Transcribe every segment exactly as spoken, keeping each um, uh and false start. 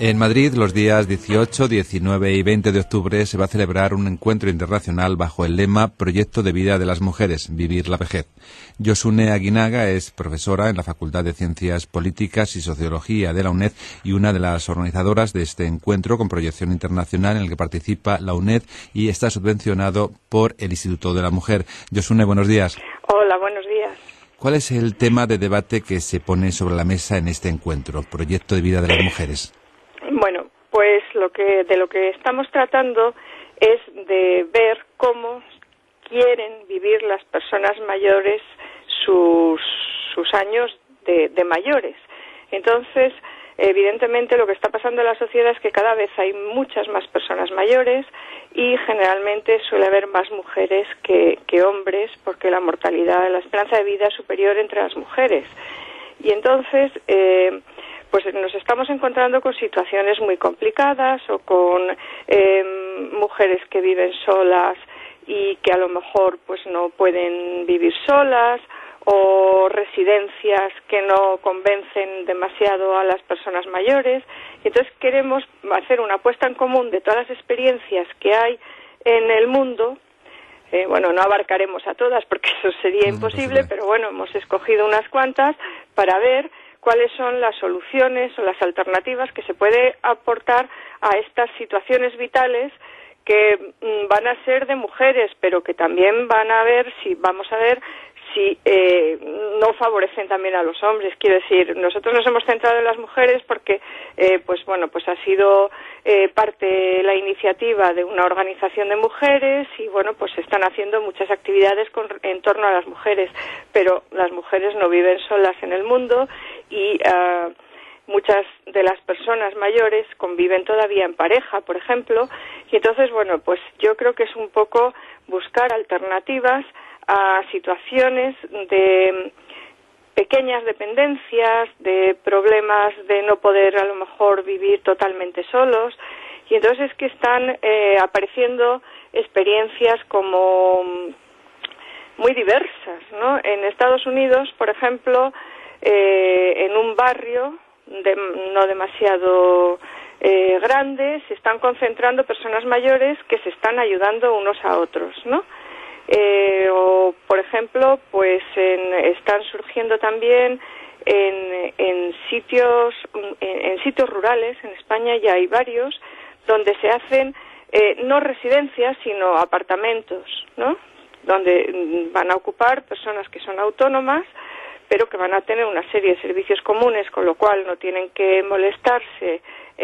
En Madrid, los días dieciocho, diecinueve y veinte de octubre se va a celebrar un encuentro internacional bajo el lema Proyecto de Vida de las Mujeres, Vivir la Vejez. Yosune Aguinaga es profesora en la Facultad de Ciencias Políticas y Sociología de la UNED y una de las organizadoras de este encuentro con proyección internacional en el que participa la UNED y está subvencionado por el Instituto de la Mujer. Yosune, buenos días. Hola, buenos días. ¿Cuál es el tema de debate que se pone sobre la mesa en este encuentro, Proyecto de Vida de las Mujeres? Bueno, pues lo que de lo que estamos tratando es de ver cómo quieren vivir las personas mayores sus, sus años de, de mayores. Entonces, evidentemente lo que está pasando en la sociedad es que cada vez hay muchas más personas mayores y generalmente suele haber más mujeres que, que hombres porque la mortalidad, la esperanza de vida es superior entre las mujeres. Y entonces, eh, pues nos estamos encontrando con situaciones muy complicadas o con eh, mujeres que viven solas y que a lo mejor pues no pueden vivir solas, o residencias que no convencen demasiado a las personas mayores. Y entonces queremos hacer una puesta en común de todas las experiencias que hay en el mundo. Eh, bueno, no abarcaremos a todas porque eso sería no, imposible, imposible, pero bueno, hemos escogido unas cuantas para ver cuáles son las soluciones o las alternativas que se puede aportar a estas situaciones vitales que mm, van a ser de mujeres, pero que también van a ver si, vamos a ver si eh, no favorecen también a los hombres. Quiero decir, nosotros nos hemos centrado en las mujeres porque, eh, pues bueno, pues ha sido eh, parte de la iniciativa de una organización de mujeres y bueno, pues se están haciendo muchas actividades con, en torno a las mujeres, pero las mujeres no viven solas en el mundo y uh, muchas de las personas mayores conviven todavía en pareja, por ejemplo, y entonces, bueno, pues yo creo que es un poco buscar alternativas a situaciones de pequeñas dependencias, de problemas de no poder a lo mejor vivir totalmente solos, y entonces es que están eh, apareciendo experiencias como muy diversas, ¿no? En Estados Unidos, por ejemplo, eh, en un barrio de, no demasiado eh, grande, se están concentrando personas mayores que se están ayudando unos a otros, ¿no? Eh, o, por ejemplo, pues en, están surgiendo también en, en sitios en, en sitios rurales, en España ya hay varios, donde se hacen eh, no residencias, sino apartamentos, ¿no? Donde van a ocupar personas que son autónomas, pero que van a tener una serie de servicios comunes, con lo cual no tienen que molestarse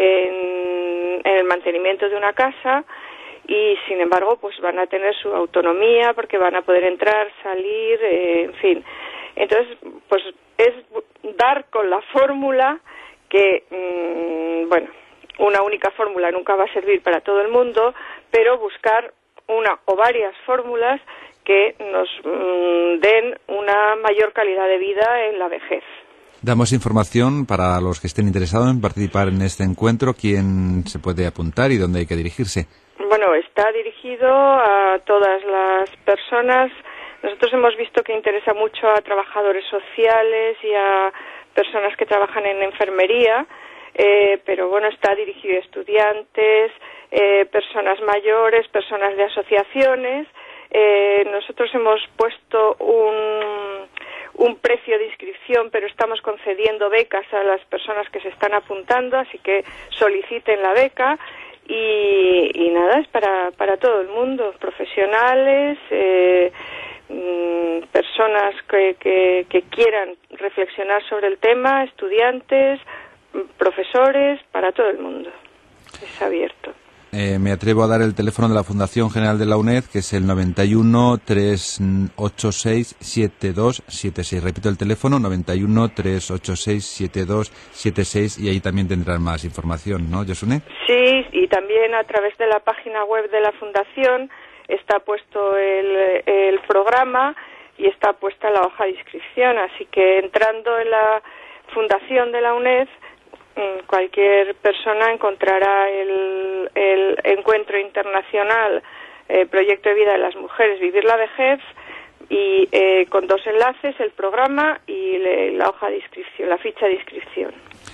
en, en el mantenimiento de una casa y, sin embargo, pues van a tener su autonomía porque van a poder entrar, salir, eh, en fin. Entonces, pues es dar con la fórmula que, mmm, bueno, una única fórmula nunca va a servir para todo el mundo, pero buscar una o varias fórmulas que nos mmm, den una mayor calidad de vida en la vejez. Damos información para los que estén interesados en participar en este encuentro, quién se puede apuntar y dónde hay que dirigirse. Bueno, está dirigido a todas las personas. Nosotros hemos visto que interesa mucho a trabajadores sociales y a personas que trabajan en enfermería, eh, pero bueno, está dirigido a estudiantes, eh, personas mayores, personas de asociaciones. Eh, nosotros hemos puesto un, un precio de inscripción, pero estamos concediendo becas a las personas que se están apuntando, así que soliciten la beca. Y, y nada, es para, para todo el mundo, profesionales, eh, mmm, personas que, que, que quieran reflexionar sobre el tema, estudiantes, profesores, para todo el mundo. Es abierto. Eh, me atrevo a dar el teléfono de la Fundación General de la UNED, que es el noventa y uno, trescientos ochenta y seis, setenta y dos setenta y seis. Repito el teléfono, noventa y uno, trescientos ochenta y seis, setenta y dos setenta y seis, y ahí también tendrán más información, ¿no, Yosune? Sí, y también a través de la página web de la Fundación está puesto el, el programa y está puesta la hoja de inscripción, así que entrando en la Fundación de la UNED, cualquier persona encontrará el, el encuentro internacional eh, Proyecto de Vida de las Mujeres, Vivir la Vejez, y eh, con dos enlaces, el programa y le, la hoja de inscripción, la ficha de inscripción.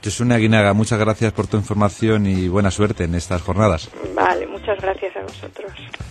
Josune Aguinaga, muchas gracias por tu información y buena suerte en estas jornadas. Vale, muchas gracias a vosotros.